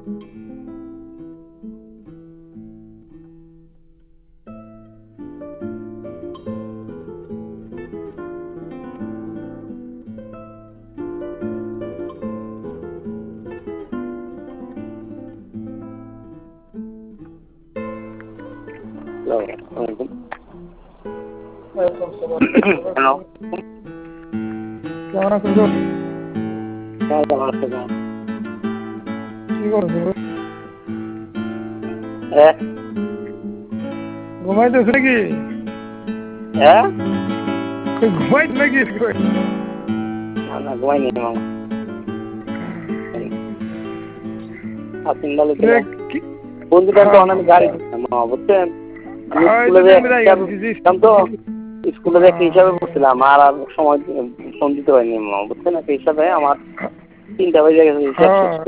Hello, কেমন আছো গো? কেমন আছো? কি করছো? হ্যাঁ ঘুমাইতেছো নাকি? হ্যাঁ, ঘুমাইছো নাকি? না ঘুমাইনি মামা। আপনি বলে বন্ধুটা তো অনেক গাড়ি দিচ্ছেন মামা, বুঝছেন? আমি স্কুলে একটা হিসাবে পড়ছিলাম আর সময় ফোন দিতে পারিনি মামা, বুঝছেন? একটা হিসাবে আমার 3টা বেজে গেছে হিসাব শেষ।